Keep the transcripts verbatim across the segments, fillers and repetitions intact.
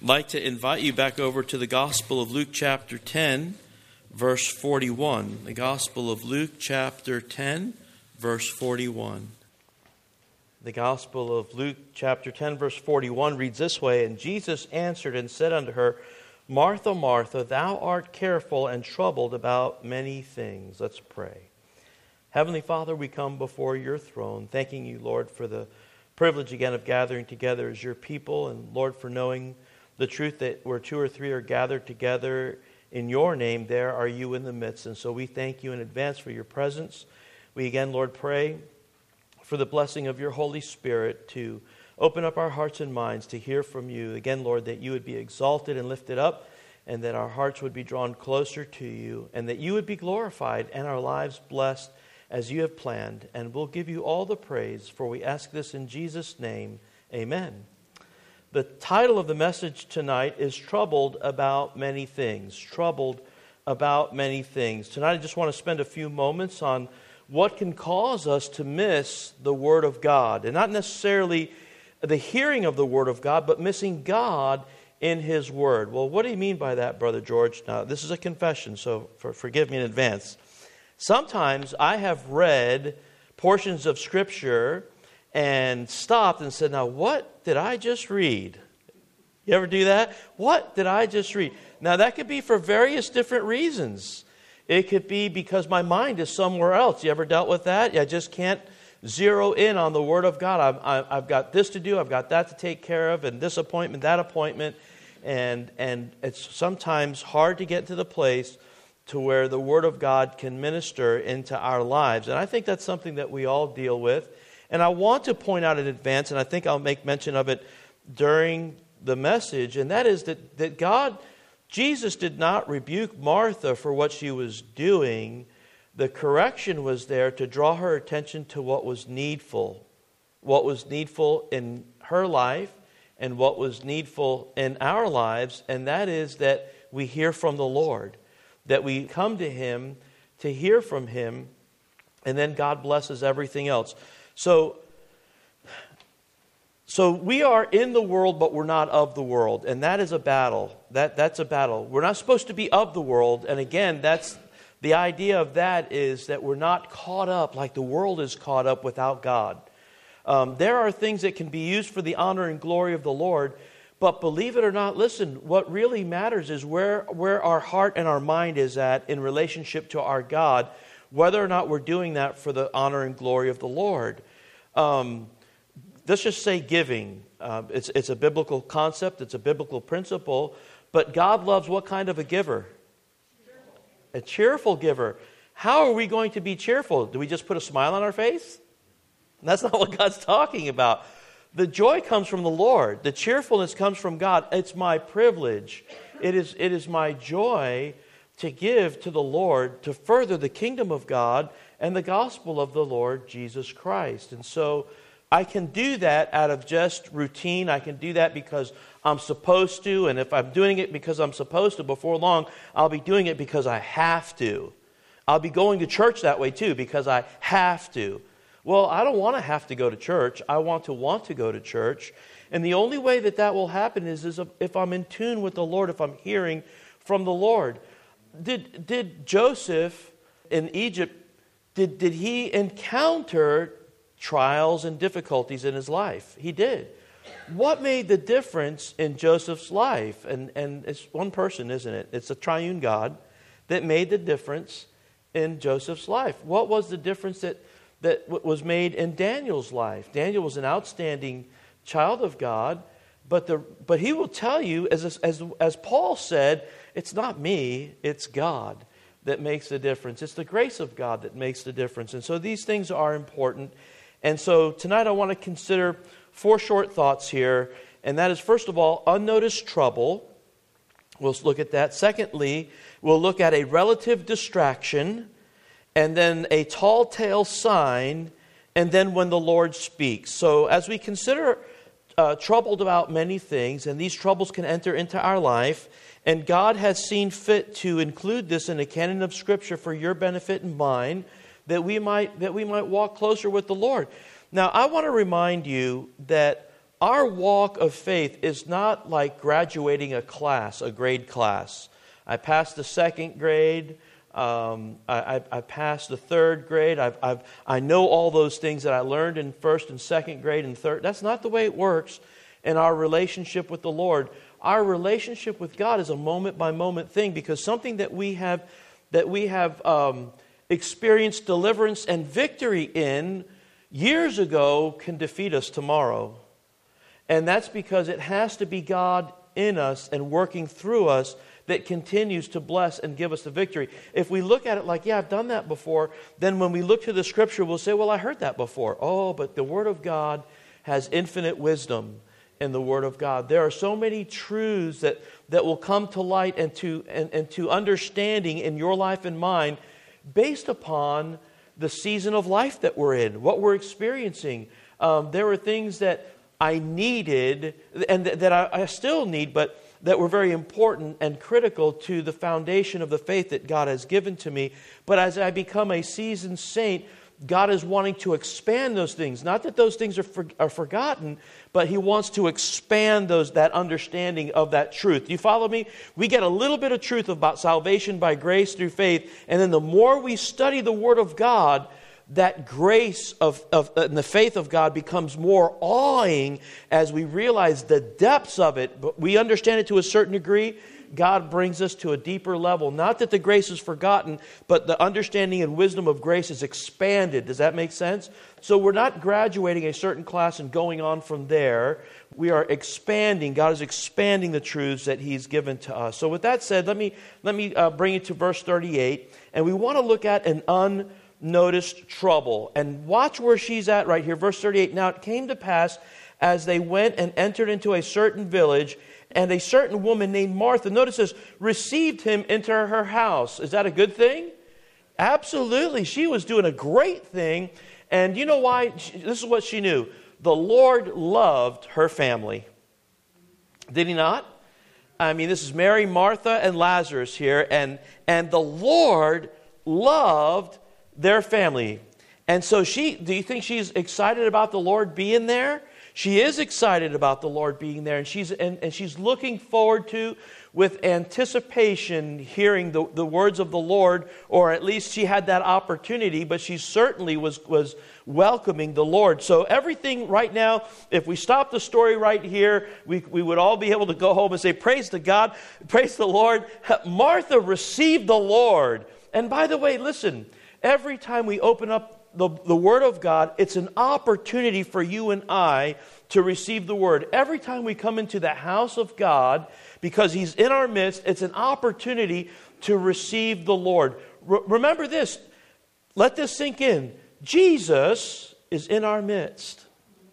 like to invite you back over to the Gospel of Luke chapter ten, verse forty-one. The Gospel of Luke chapter ten, verse forty-one. The Gospel of Luke chapter ten, verse forty-one reads this way, "And Jesus answered and said unto her, Martha, Martha, thou art careful and troubled about many things." Let's pray. Heavenly Father, we come before your throne, thanking you, Lord, for the privilege again of gathering together as your people, and Lord, for knowing the truth that where two or three are gathered together in your name, there are you in the midst. And so we thank you in advance for your presence. We again, Lord, pray for the blessing of your Holy Spirit to open up our hearts and minds to hear from you. Again, Lord, that you would be exalted and lifted up, and that our hearts would be drawn closer to you, and that you would be glorified and our lives blessed as you have planned. And we'll give you all the praise, for we ask this in Jesus' name. Amen. The title of the message tonight is Troubled About Many Things. Troubled About Many Things. Tonight I just want to spend a few moments on what can cause us to miss the Word of God. And not necessarily the hearing of the Word of God, but missing God in His Word. Well, what do you mean by that, Brother George? Now, this is a confession, so for, forgive me in advance. Sometimes I have read portions of Scripture and stopped and said, now what did I just read? You ever do that? What did I just read? Now that could be for various different reasons. It could be because my mind is somewhere else. You ever dealt with that? I just can't zero in on the Word of God. I've, I've got this to do, I've got that to take care of, and this appointment, that appointment. And, and it's sometimes hard to get to the place to where the Word of God can minister into our lives. And I think that's something that we all deal with. And I want to point out in advance, and I think I'll make mention of it during the message, and that is that, that God, Jesus did not rebuke Martha for what she was doing. The correction was there to draw her attention to what was needful, what was needful in her life and what was needful in our lives, and that is that we hear from the Lord, that we come to Him to hear from Him, and then God blesses everything else. So, so we are in the world, but we're not of the world. And that is a battle. That, that's a battle. We're not supposed to be of the world. And again, that's the idea of that is that we're not caught up like the world is caught up without God. Um, there are things that can be used for the honor and glory of the Lord. But believe it or not, listen, what really matters is where, where our heart and our mind is at in relationship to our God, whether or not we're doing that for the honor and glory of the Lord. Um, let's just say giving. Uh, it's, it's a biblical concept. It's a biblical principle. But God loves what kind of a giver? Cheerful. A cheerful giver. How are we going to be cheerful? Do we just put a smile on our face? That's not what God's talking about. The joy comes from the Lord. The cheerfulness comes from God. It's my privilege. It is, it is my joy to give to the Lord to further the kingdom of God and the gospel of the Lord Jesus Christ. And so I can do that out of just routine. I can do that because I'm supposed to. And if I'm doing it because I'm supposed to, before long, I'll be doing it because I have to. I'll be going to church that way too because I have to. Well, I don't want to have to go to church. I want to want to go to church. And the only way that that will happen is, is if I'm in tune with the Lord, if I'm hearing from the Lord. Did, did Joseph in Egypt, did, did he encounter trials and difficulties in his life? He did. What made the difference in Joseph's life? And, and it's one person, isn't it? It's a triune God that made the difference in Joseph's life. What was the difference that, that was made in Daniel's life? Daniel was an outstanding child of God, but the but he will tell you, as as as Paul said, it's not me, it's God that makes the difference. It's the grace of God that makes the difference. And so these things are important. And so tonight I want to consider four short thoughts here. And that is, first of all, unnoticed trouble. We'll look at that. Secondly, we'll look at a relative distraction. And then a tall tale sign. And then when the Lord speaks. So as we consider uh, troubled about many things, and these troubles can enter into our life, and God has seen fit to include this in the canon of Scripture for your benefit and mine, that we might that we might walk closer with the Lord. Now, I want to remind you that our walk of faith is not like graduating a class, a grade class. I passed the second grade. Um, I, I, I passed the third grade. I've, I've, I know all those things that I learned in first and second grade and third. That's not the way it works in our relationship with the Lord. Our relationship with God is a moment-by-moment thing, because something that we have that we have um, experienced deliverance and victory in years ago can defeat us tomorrow. And that's because it has to be God in us and working through us that continues to bless and give us the victory. If we look at it like, yeah, I've done that before, then when we look to the Scripture, we'll say, well, I heard that before. Oh, but the Word of God has infinite wisdom in the Word of God. There are so many truths that, that will come to light and to, and, and to understanding in your life and mine based upon the season of life that we're in, what we're experiencing. Um, there were things that I needed and th- that I, I still need, but that were very important and critical to the foundation of the faith that God has given to me. But as I become a seasoned saint, God is wanting to expand those things. Not that those things are, for, are forgotten, but He wants to expand those that understanding of that truth. Do you follow me? We get a little bit of truth about salvation by grace through faith, and then the more we study the Word of God, that grace of, of and the faith of God becomes more awing as we realize the depths of it. But we understand it to a certain degree. God brings us to a deeper level. Not that the grace is forgotten, but the understanding and wisdom of grace is expanded. Does that make sense? So we're not graduating a certain class and going on from there. We are expanding. God is expanding the truths that He's given to us. So with that said, let me, let me uh, bring it to verse thirty-eight. And we want to look at an unnoticed trouble. And watch where she's at right here. Verse thirty-eight. Now it came to pass as they went and entered into a certain village, and a certain woman named Martha, notice this, received him into her house. Is that a good thing? Absolutely. She was doing a great thing. And you know why? This is what she knew. The Lord loved her family. Did He not? I mean, this is Mary, Martha, and Lazarus here. And, and the Lord loved their family. And so she, do you think she's excited about the Lord being there? She is excited about the Lord being there, and she's and, and she's looking forward to, with anticipation, hearing the, the words of the Lord, or at least she had that opportunity, but she certainly was, was welcoming the Lord. So everything right now, if we stop the story right here, we, we would all be able to go home and say, praise to God, praise the Lord. Martha received the Lord. And by the way, listen, every time we open up The, the Word of God, it's an opportunity for you and I to receive the Word. Every time we come into the house of God, because He's in our midst, it's an opportunity to receive the Lord. Re- remember this. Let this sink in. Jesus is in our midst.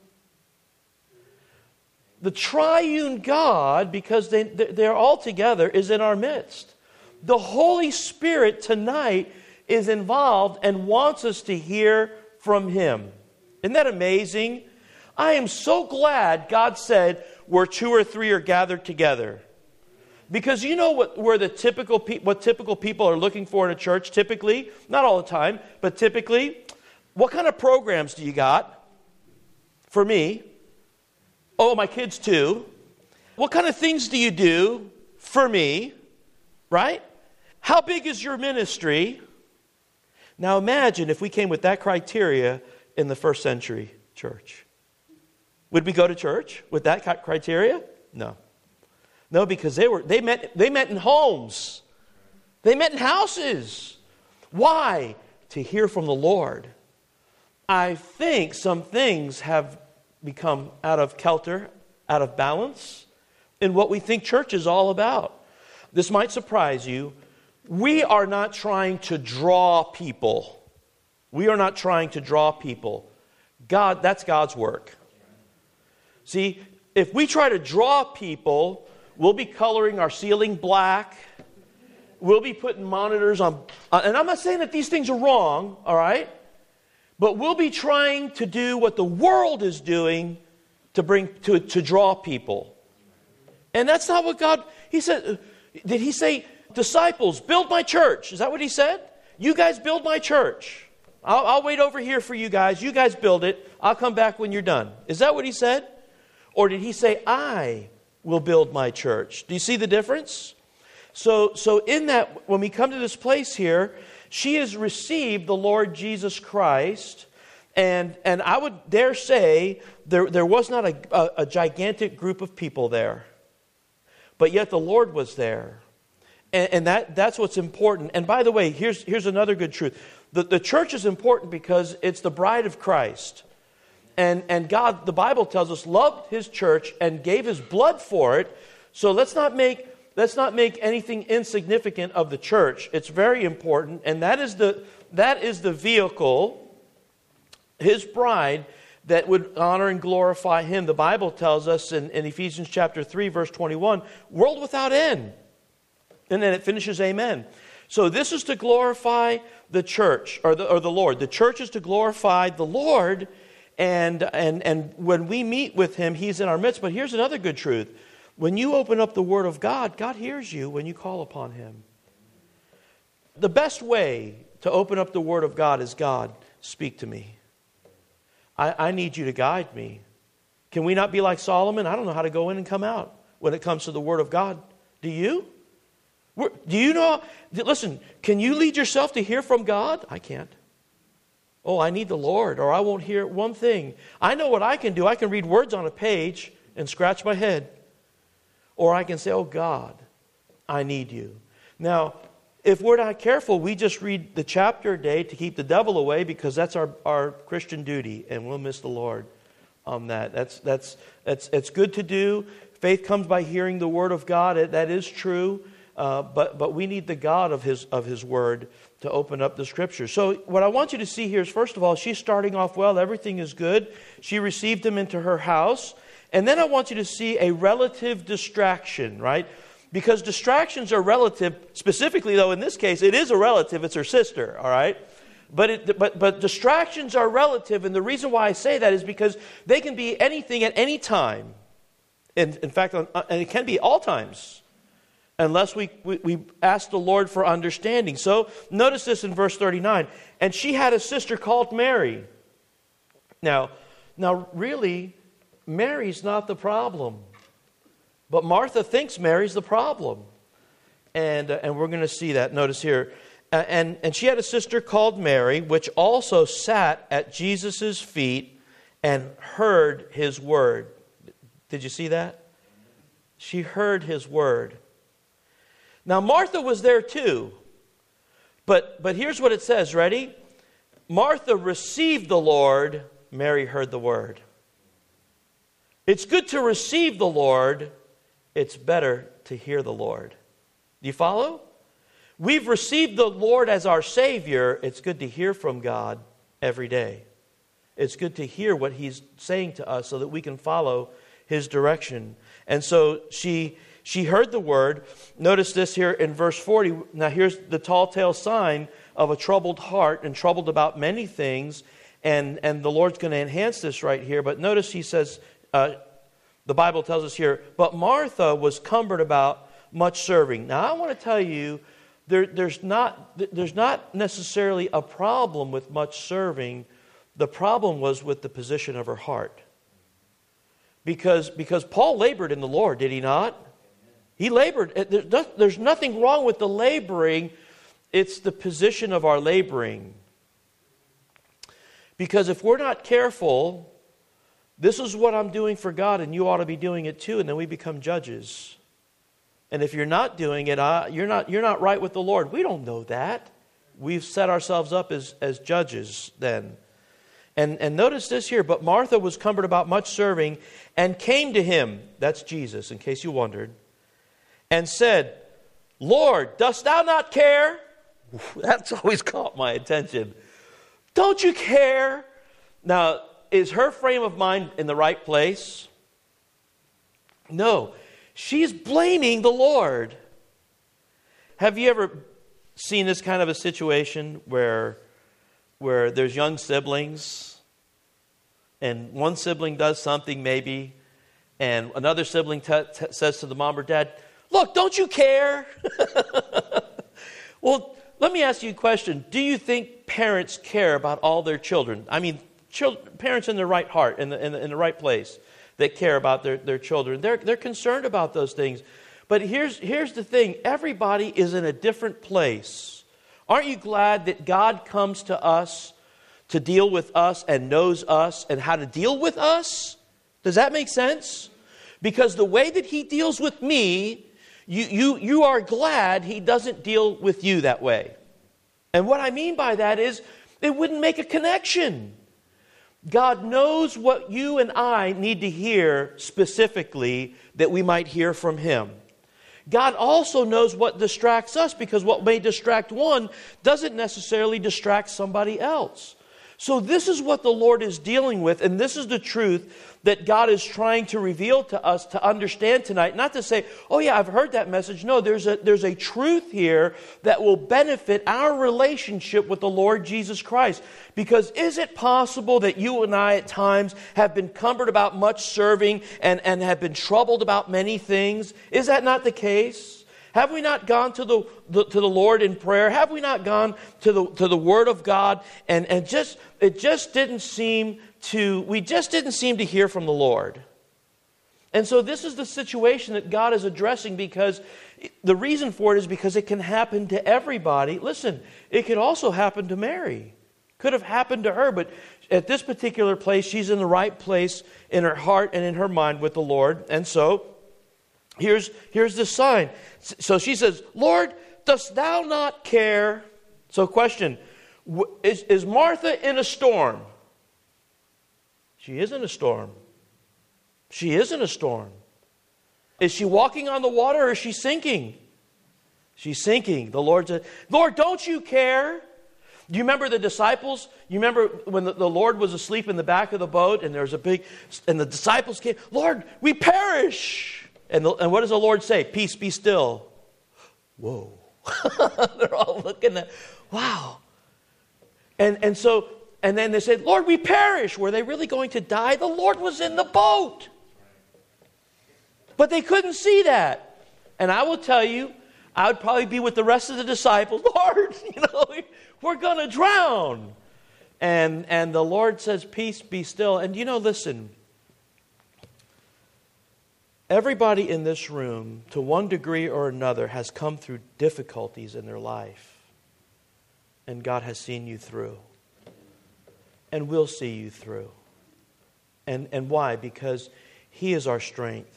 The triune God, because they, they're all together, is in our midst. The Holy Spirit tonight is involved and wants us to hear from Him. Isn't that amazing? I am so glad God said where two or three are gathered together. Because you know what where the typical pe- what typical people are looking for in a church typically? Not all the time, but typically. What kind of programs do you got? For me. Oh, my kids too. What kind of things do you do? For me. Right? How big is your ministry? Now imagine if we came with that criteria in the first century church. Would we go to church with that criteria? No. No, because they were they met they met in homes. They met in houses. Why? To hear from the Lord. I think some things have become out of kilter, out of balance in what we think church is all about. This might surprise you. We are not trying to draw people. We are not trying to draw people. God, that's God's work. See, if we try to draw people, we'll be coloring our ceiling black. We'll be putting monitors on. Uh, and I'm not saying that these things are wrong, all right? But we'll be trying to do what the world is doing to bring to, to draw people. And that's not what God, He said, did He say, disciples, build my church? Is that what He said? You guys build my church. I'll, I'll wait over here for you guys. You guys build it. I'll come back when you're done. Is that what He said? Or did he say, I will build my church? Do you see the difference? So, so in that, when we come to this place here, she has received the Lord Jesus Christ. And, and I would dare say there, there was not a, a, a gigantic group of people there. But yet the Lord was there. And, and that, that's what's important. And by the way, here's, here's another good truth. The, the church is important because it's the bride of Christ. And, and God, the Bible tells us, loved His church and gave His blood for it. So let's not make, let's not make anything insignificant of the church. It's very important. And that is the, that is the vehicle, His bride, that would honor and glorify Him. The Bible tells us in, in Ephesians chapter three, verse twenty-one, world without end. And then it finishes, amen. So this is to glorify the church, or the, or the Lord. The church is to glorify the Lord, and, and, and when we meet with Him, He's in our midst. But here's another good truth. When you open up the Word of God, God hears you when you call upon Him. The best way to open up the Word of God is, God, speak to me. I, I need you to guide me. Can we not be like Solomon? I don't know how to go in and come out when it comes to the Word of God. Do you? We're, do you know? Listen, can you lead yourself to hear from God? I can't. Oh, I need the Lord, or I won't hear one thing. I know what I can do. I can read words on a page and scratch my head. Or I can say, oh God, I need you. Now, if we're not careful, we just read the chapter a day to keep the devil away, because that's our, our Christian duty, and we'll miss the Lord on that. That's that's that's it's good to do. Faith comes by hearing the Word of God. It, that is true, uh, but but we need the God of His of His Word to open up the Scripture. So what I want you to see here is, first of all, she's starting off well. Everything is good. She received him into her house, and then I want you to see a relative distraction, right? Because distractions are relative. Specifically, though, in this case, it is a relative. It's her sister, all right? But, it, but, but distractions are relative, and the reason why I say that is because they can be anything at any time. In, in fact, and it can be all times, unless we, we, we ask the Lord for understanding. So notice this in verse thirty-nine. And she had a sister called Mary. Now, now really, Mary's not the problem. But Martha thinks Mary's the problem. And, uh, and we're going to see that. Notice here. Uh, and, and she had a sister called Mary, which also sat at Jesus' feet and heard His word. Did you see that? She heard His word. Now Martha was there too. But, but here's what it says. Ready? Martha received the Lord. Mary heard the word. It's good to receive the Lord. It's better to hear the Lord. Do you follow? We've received the Lord as our Savior. It's good to hear from God every day. It's good to hear what He's saying to us so that we can follow His direction. And so she she heard the word. Notice this here in verse forty. Now here's the tall tale sign of a troubled heart, and troubled about many things. And, and the Lord's going to enhance this right here. But notice He says, uh, the Bible tells us here, but Martha was cumbered about much serving. Now I want to tell you, there, there's not there's not necessarily a problem with much serving. The problem was with the position of her heart. Because, because Paul labored in the Lord, did he not? He labored. There's nothing wrong with the laboring. It's the position of our laboring. Because if we're not careful, this is what I'm doing for God, and you ought to be doing it too, and then we become judges. And if you're not doing it, uh, you're not you're not right with the Lord. We don't know that. We've set ourselves up as, as judges then. And, and notice this here, but Martha was cumbered about much serving, and came to Him, that's Jesus, in case you wondered, and said, Lord, dost thou not care? That's always caught my attention. Don't you care? Now, is her frame of mind in the right place? No. She's blaming the Lord. Have you ever seen this kind of a situation where, where there's young siblings, and one sibling does something maybe, and another sibling t- t- says to the mom or dad, look, don't you care? Well, let me ask you a question. Do you think parents care about all their children? I mean, children, parents in their right heart, in the, in the, in the right place. that care about their, their children. They're, they're concerned about those things. But here's, here's the thing. Everybody is in a different place. Aren't you glad that God comes to us to deal with us and knows us and how to deal with us? Does that make sense? Because the way that He deals with me, you, you, you are glad He doesn't deal with you that way. And what I mean by that is, it wouldn't make a connection. God knows what you and I need to hear specifically that we might hear from Him. God also knows what distracts us, because what may distract one doesn't necessarily distract somebody else. So this is what the Lord is dealing with, and this is the truth that God is trying to reveal to us to understand tonight. Not to say, oh yeah, I've heard that message. No, there's a, there's a truth here that will benefit our relationship with the Lord Jesus Christ. Because is it possible that you and I at times have been cumbered about much serving and, and have been troubled about many things? Is that not the case? Have we not gone to the, the to the Lord in prayer? Have we not gone to the to the Word of God and, and just it just didn't seem to we just didn't seem to hear from the Lord? And so this is the situation that God is addressing, because the reason for it is because it can happen to everybody. Listen, it could also happen to Mary. Could have happened to her, but at this particular place, she's in the right place in her heart and in her mind with the Lord. And so Here's, here's the sign. So she says, Lord, dost thou not care? So question, is, is Martha in a storm? She is in a storm. She is in a storm. Is she walking on the water, or is she sinking? She's sinking. The Lord said, Lord, don't you care? Do you remember the disciples? You remember when the, the Lord was asleep in the back of the boat, and there was a big, and the disciples came, Lord, we perish. And, the, and what does the Lord say? Peace, be still. Whoa. They're all looking at, wow. And, and so, and then they said, Lord, we perish. Were they really going to die? The Lord was in the boat. But they couldn't see that. And I will tell you, I would probably be with the rest of the disciples. Lord, you know, we're going to drown. And, and the Lord says, peace, be still. And you know, listen, everybody in this room, to one degree or another, has come through difficulties in their life. And God has seen you through. And will see you through. And, and why? Because He is our strength.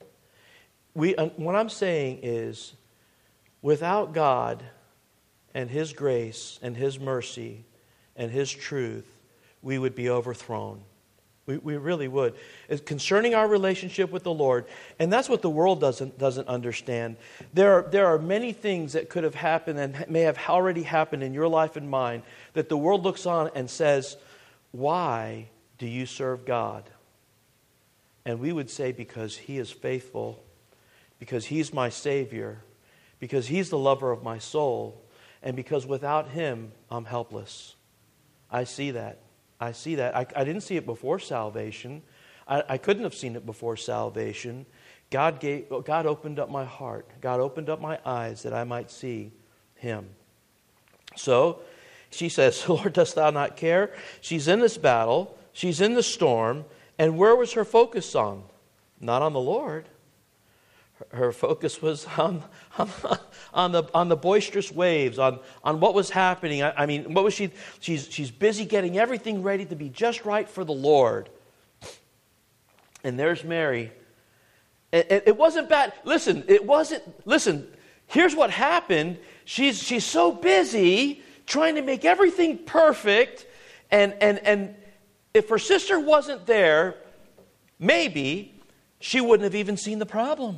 We, uh, what I'm saying is, without God and His grace and His mercy and His truth, we would be overthrown. We, we really would. It's concerning our relationship with the Lord, and that's what the world doesn't doesn't understand. There are, there are many things that could have happened and may have already happened in your life and mine that the world looks on and says, why do you serve God? And we would say, because He is faithful, because He's my Savior, because He's the lover of my soul, and because without Him, I'm helpless. I see that. I see that. I, I didn't see it before salvation. I, I couldn't have seen it before salvation. God gave, God opened up my heart. God opened up my eyes that I might see Him. So she says, Lord, dost thou not care? She's in this battle. She's in the storm. And where was her focus on? Not on the Lord. Her focus was on, on, on, the, on the boisterous waves, on, on what was happening. I, I mean, what was she? She's, she's busy getting everything ready to be just right for the Lord. And there's Mary. It, it, it wasn't bad. Listen, it wasn't, listen, here's what happened. She's, she's so busy trying to make everything perfect. And, and, and if her sister wasn't there, maybe she wouldn't have even seen the problem.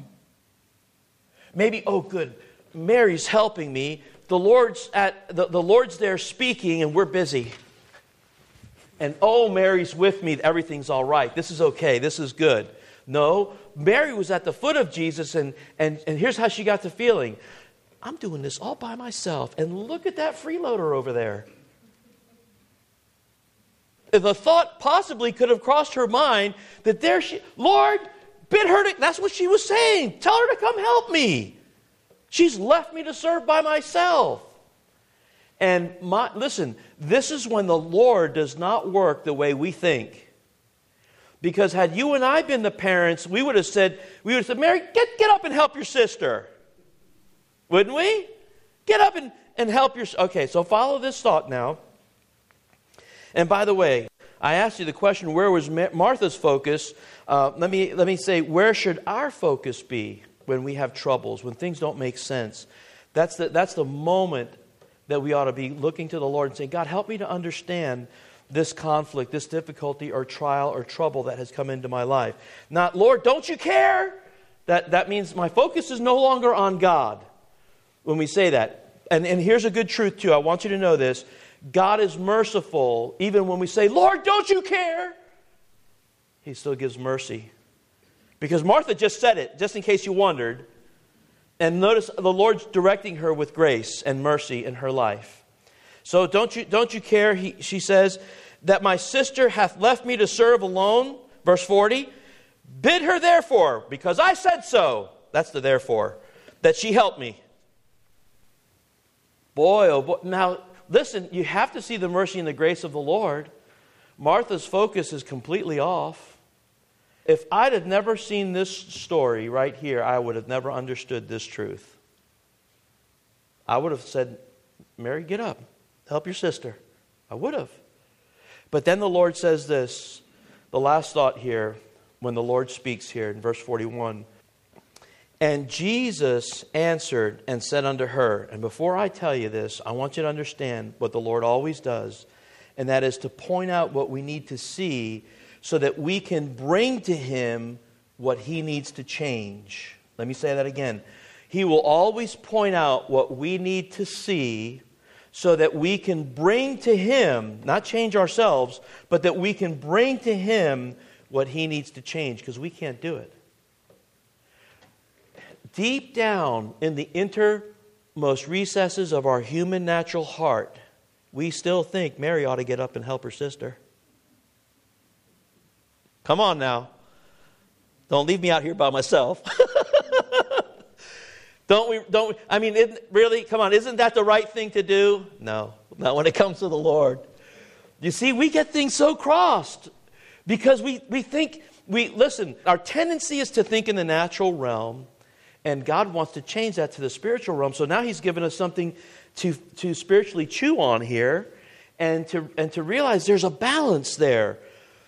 Maybe, oh good, Mary's helping me. The Lord's at the, the Lord's there speaking and we're busy. And oh, Mary's with me, everything's all right. This is okay, this is good. No, Mary was at the foot of Jesus, and, and, and here's how she got the feeling. I'm doing this all by myself. And look at that freeloader over there. The thought possibly could have crossed her mind that there she, Lord, bid her to, that's what she was saying. Tell her to come help me. She's left me to serve by myself. And my, listen, this is when the Lord does not work the way we think. Because had you and I been the parents, we would have said, we would have said, Mary, get, get up and help your sister. Wouldn't we? Get up and, and help your... Okay, so follow this thought now. And by the way, I asked you the question, where was Martha's focus? Uh, let me let me say, where should our focus be when we have troubles, when things don't make sense? That's the, that's the moment that we ought to be looking to the Lord and saying, God, help me to understand this conflict, this difficulty or trial or trouble that has come into my life. Not, Lord, don't you care? That, that means my focus is no longer on God when we say that. And, and here's a good truth too. I want you to know this. God is merciful even when we say, Lord, don't you care? He still gives mercy. Because Martha just said it, just in case you wondered. And notice the Lord's directing her with grace and mercy in her life. So don't you, don't you care, he, she says, that my sister hath left me to serve alone. Verse forty. Bid her therefore, because I said so. That's the therefore. That she help me. Boy, oh boy. Now, listen, you have to see the mercy and the grace of the Lord. Martha's focus is completely off. If I'd have never seen this story right here, I would have never understood this truth. I would have said, Mary, get up. Help your sister. I would have. But then the Lord says this, the last thought here, when the Lord speaks here in verse forty-one. And Jesus answered and said unto her, and before I tell you this, I want you to understand what the Lord always does, and that is to point out what we need to see so that we can bring to Him what He needs to change. Let me say that again. He will always point out what we need to see so that we can bring to Him, not change ourselves, but that we can bring to Him what He needs to change, because we can't do it. Deep down in the innermost recesses of our human natural heart, we still think Mary ought to get up and help her sister. Come on now. Don't leave me out here by myself. Don't we, don't we, I mean, isn't, really, come on, isn't that the right thing to do? No, not when it comes to the Lord. You see, we get things so crossed because we, we think, we listen, our tendency is to think in the natural realm, and God wants to change that to the spiritual realm. So now He's given us something to, to spiritually chew on here and to, and to realize there's a balance there.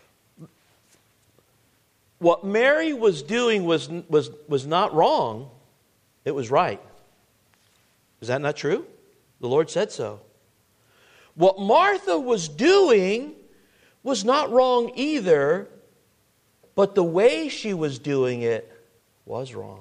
What Mary was doing was, was, was not wrong. It was right. Is that not true? The Lord said so. What Martha was doing was not wrong either, but the way she was doing it was wrong.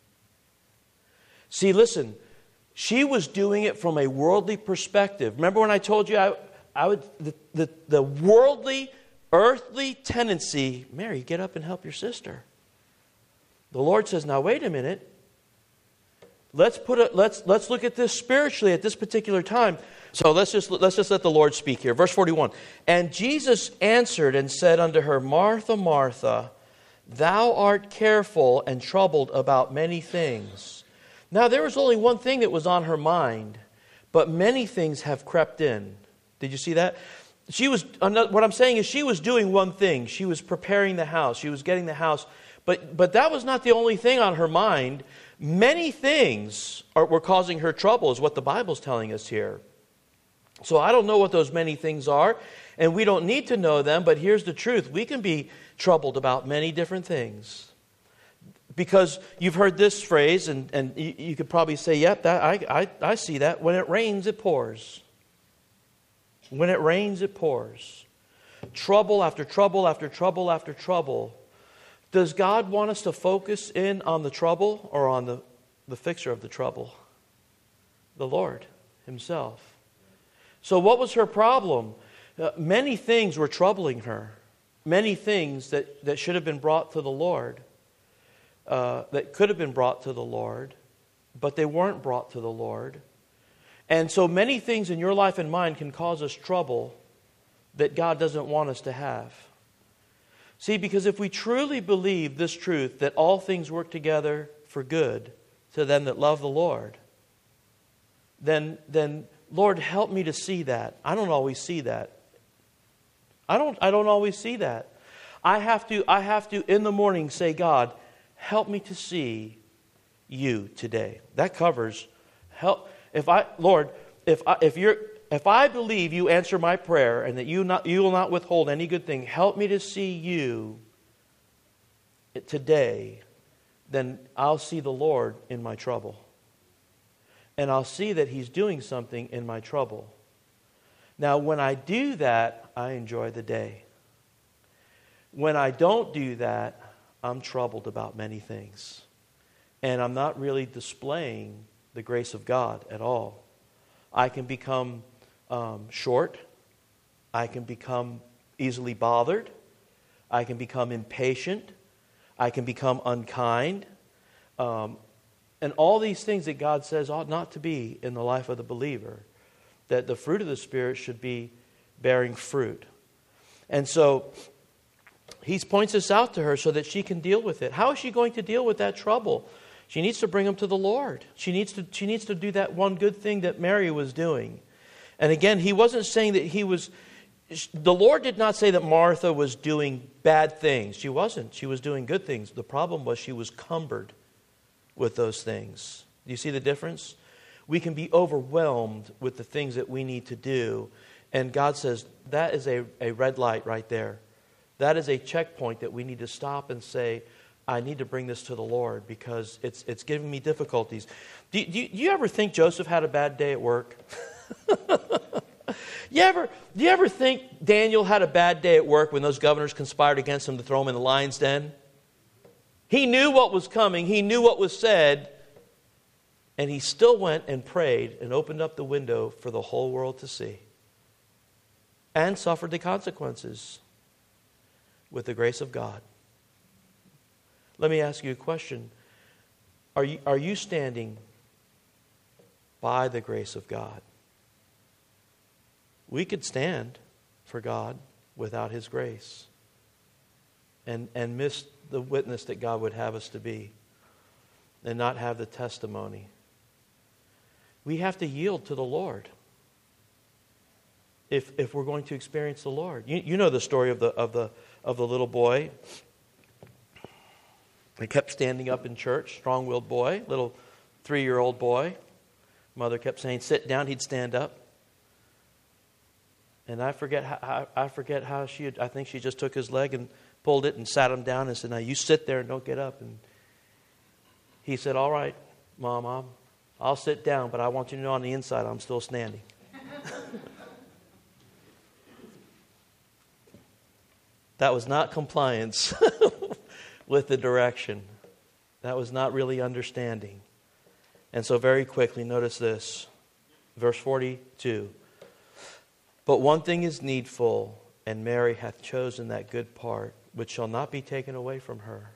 See, listen, she was doing it from a worldly perspective. Remember when I told you I, I would the, the, the worldly, earthly tendency, Mary, get up and help your sister. The Lord says, now wait a minute. Let's put a, let's let's look at this spiritually at this particular time. So let's just let's just let the Lord speak here. Verse forty-one. And Jesus answered and said unto her, Martha, Martha, thou art careful and troubled about many things. Now there was only one thing that was on her mind, but many things have crept in. Did you see that? She was what I'm saying is she was doing one thing. She was preparing the house. She was getting the house. But but that was not the only thing on her mind. Many things are, were causing her trouble, is what the Bible's telling us here. So I don't know what those many things are, and we don't need to know them, but here's the truth. We can be troubled about many different things. Because you've heard this phrase, and, and you, you could probably say, yep, that, I, I, I see that. When it rains, it pours. When it rains, it pours. Trouble after trouble after trouble after trouble. Does God want us to focus in on the trouble or on the, the fixer of the trouble? The Lord Himself. So what was her problem? Uh, many things were troubling her. Many things that, that should have been brought to the Lord. Uh, that could have been brought to the Lord. But they weren't brought to the Lord. And so many things in your life and mine can cause us trouble that God doesn't want us to have. See, because if we truly believe this truth, that all things work together for good to them that love the Lord, then, then Lord, help me to see that. I don't always see that. I don't, I don't always see that. I have to, I have to in the morning say, God, help me to see you today. That covers help. If I, Lord, if I, if you're, if I believe you answer my prayer and that you not, you will not withhold any good thing, help me to see you today, then I'll see the Lord in my trouble. And I'll see that He's doing something in my trouble. Now, when I do that, I enjoy the day. When I don't do that, I'm troubled about many things. And I'm not really displaying the grace of God at all. I can become um, short. I can become easily bothered. I can become impatient. I can become unkind. Um, and all these things that God says ought not to be in the life of the believer. That the fruit of the Spirit should be bearing fruit. And so He points this out to her so that she can deal with it. How is she going to deal with that trouble? She needs to bring him to the Lord. She needs to, she needs to do that one good thing that Mary was doing. And again, He wasn't saying that He was... The Lord did not say that Martha was doing bad things. She wasn't. She was doing good things. The problem was she was cumbered with those things. Do you see the difference? We can be overwhelmed with the things that we need to do. And God says, that is a, a red light right there. That is a checkpoint that we need to stop and say, I need to bring this to the Lord because it's it's giving me difficulties. Do, do, you, do you ever think Joseph had a bad day at work? you ever, do you ever think Daniel had a bad day at work when those governors conspired against him to throw him in the lion's den? He knew what was coming. He knew what was said. And he still went and prayed and opened up the window for the whole world to see. And suffered the consequences with the grace of God. Let me ask you a question. Are you, are you standing by the grace of God? We could stand for God without His grace and, and miss the witness that God would have us to be and not have the testimony. We have to yield to the Lord if, if we're going to experience the Lord. You, you know the story of the, of the, of the little boy. He kept standing up in church, strong-willed boy, little three-year-old boy. Mother kept saying, sit down, he'd stand up. And I forget how, I forget how she, I think she just took his leg and pulled it and sat him down and said, now you sit there and don't get up. And he said, all right, Mom, I'll, I'll sit down, but I want you to know on the inside I'm still standing. That was not compliance with the direction. That was not really understanding. And so very quickly, notice this. Verse forty-two. But one thing is needful, and Mary hath chosen that good part, which shall not be taken away from her.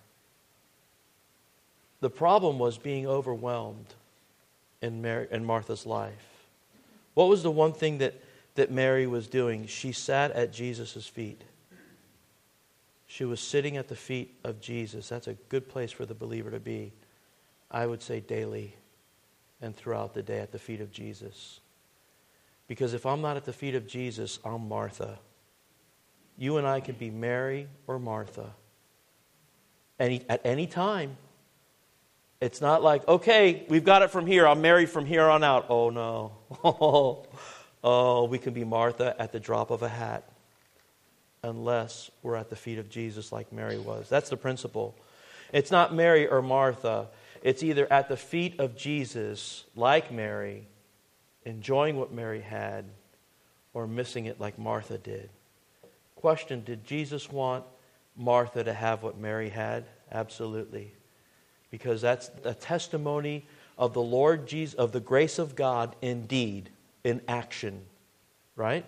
The problem was being overwhelmed in, Mary, in Martha's life. What was the one thing that, that Mary was doing? She sat at Jesus' feet. She was sitting at the feet of Jesus. That's a good place for the believer to be. I would say daily and throughout the day at the feet of Jesus. Because if I'm not at the feet of Jesus, I'm Martha. You and I can be Mary or Martha. Any, at any time. It's not like, okay, we've got it from here. I'm Mary from here on out. Oh, no. Oh, oh, we can be Martha at the drop of a hat. Unless we're at the feet of Jesus like Mary was. That's the principle. It's not Mary or Martha. It's either at the feet of Jesus like Mary, enjoying what Mary had, or missing it like Martha did. Question, did Jesus want Martha to have what Mary had? Absolutely. Because that's a testimony of the Lord Jesus, of the grace of God indeed, in action. Right?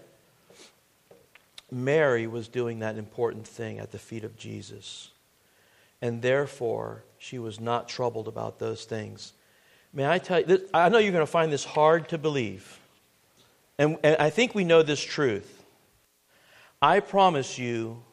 Mary was doing that important thing at the feet of Jesus. And therefore, she was not troubled about those things. May I tell you, this, I know you're going to find this hard to believe. And, and I think we know this truth. I promise you,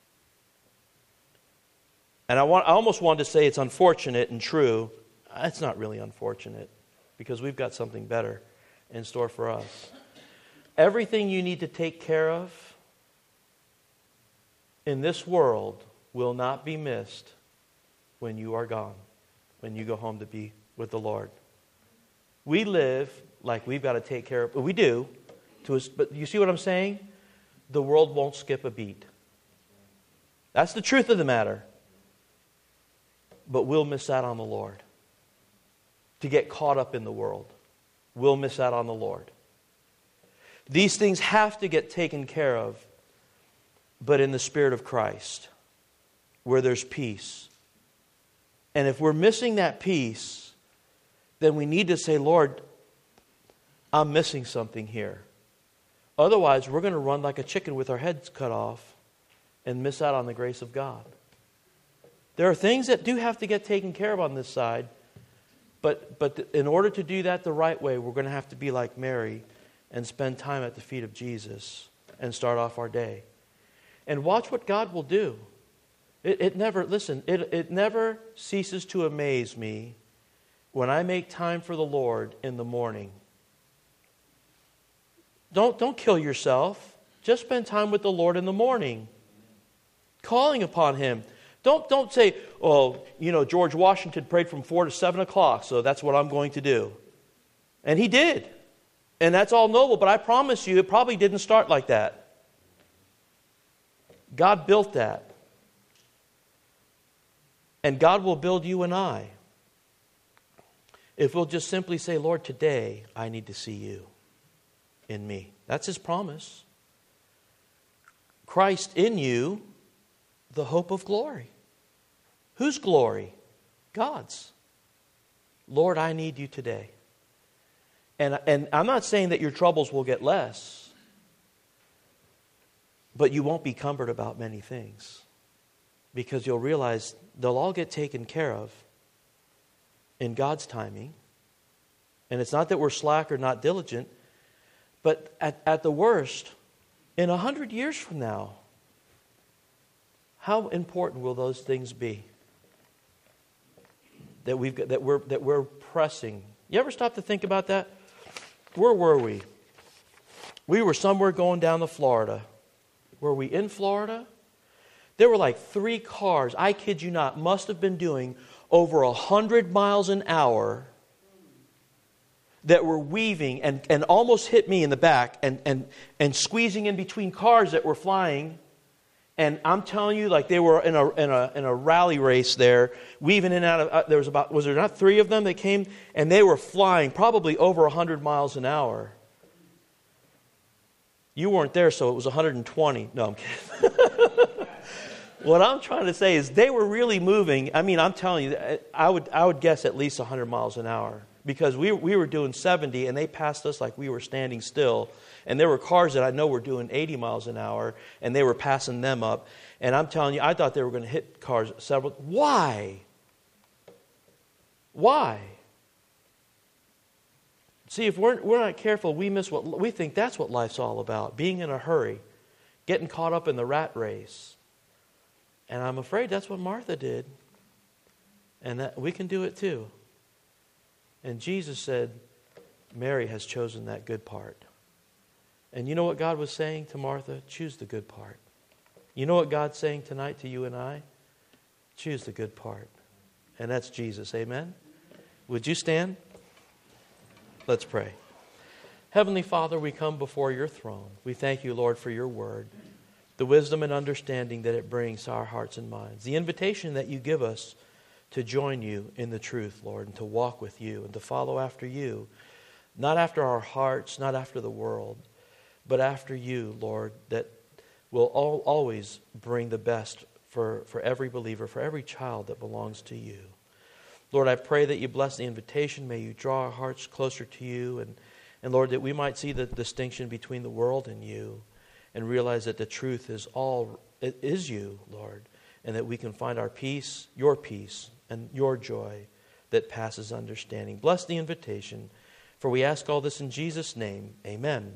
and I, want, I almost wanted to say it's unfortunate and true. It's not really unfortunate because we've got something better in store for us. Everything you need to take care of, in this world will not be missed when you are gone, when you go home to be with the Lord. We live like we've got to take care of, we do, to us, but you see what I'm saying? The world won't skip a beat. That's the truth of the matter. But we'll miss out on the Lord. To get caught up in the world, we'll miss out on the Lord. These things have to get taken care of, but in the Spirit of Christ, where there's peace. And if we're missing that peace, then we need to say, Lord, I'm missing something here. Otherwise, we're going to run like a chicken with our heads cut off and miss out on the grace of God. There are things that do have to get taken care of on this side, but, but in order to do that the right way, we're going to have to be like Mary and spend time at the feet of Jesus and start off our day. And watch what God will do. It, it never, listen, it, it never ceases to amaze me when I make time for the Lord in the morning. Don't, don't kill yourself. Just spend time with the Lord in the morning, calling upon Him. Don't, don't say, oh, you know, George Washington prayed from four to seven o'clock, so that's what I'm going to do. And he did. And that's all noble, but I promise you, it probably didn't start like that. God built that. And God will build you and I if we'll just simply say, Lord, today I need to see you in me. That's His promise. Christ in you, the hope of glory. Whose glory? God's. Lord, I need you today. And, and I'm not saying that your troubles will get less, but you won't be cumbered about many things, because you'll realize they'll all get taken care of in God's timing. And it's not that we're slack or not diligent, but at, at the worst, in a hundred years from now, how important will those things be that we've got, that we're that we're pressing? You ever stop to think about that? Where were we? We were somewhere going down to Florida. Were we in Florida? There were like three cars, I kid you not, must have been doing over a hundred miles an hour that were weaving and, and almost hit me in the back and, and, and squeezing in between cars that were flying. And I'm telling you, like they were in a in a in a rally race there, weaving in and out of. Uh, there was about was there not three of them that came, and they were flying probably over a hundred miles an hour. You weren't there, so it was one hundred twenty. No, I'm kidding. What I'm trying to say is they were really moving. I mean, I'm telling you, I would I would guess at least one hundred miles an hour, because we we were doing seventy and they passed us like we were standing still. And there were cars that I know were doing eighty miles an hour, and they were passing them up. And I'm telling you, I thought they were going to hit cars several. Why? Why? See, if we're we're not careful, we miss what we think that's what life's all about: being in a hurry, getting caught up in the rat race. And I'm afraid that's what Martha did, and that we can do it too. And Jesus said, Mary has chosen that good part. And you know what God was saying to Martha? Choose the good part. You know what God's saying tonight to you and I? Choose the good part. And that's Jesus. Amen? Would you stand? Let's pray. Heavenly Father, we come before your throne. We thank you, Lord, for your word, the wisdom and understanding that it brings to our hearts and minds, the invitation that you give us to join you in the truth, Lord, and to walk with you and to follow after you, not after our hearts, not after the world, but after you, Lord, that will all, always bring the best for, for every believer, for every child that belongs to you. Lord, I pray that you bless the invitation. May you draw our hearts closer to you. And, and Lord, that we might see the distinction between the world and you and realize that the truth is all, it is you, Lord, and that we can find our peace, your peace, and your joy that passes understanding. Bless the invitation, for we ask all this in Jesus' name. Amen.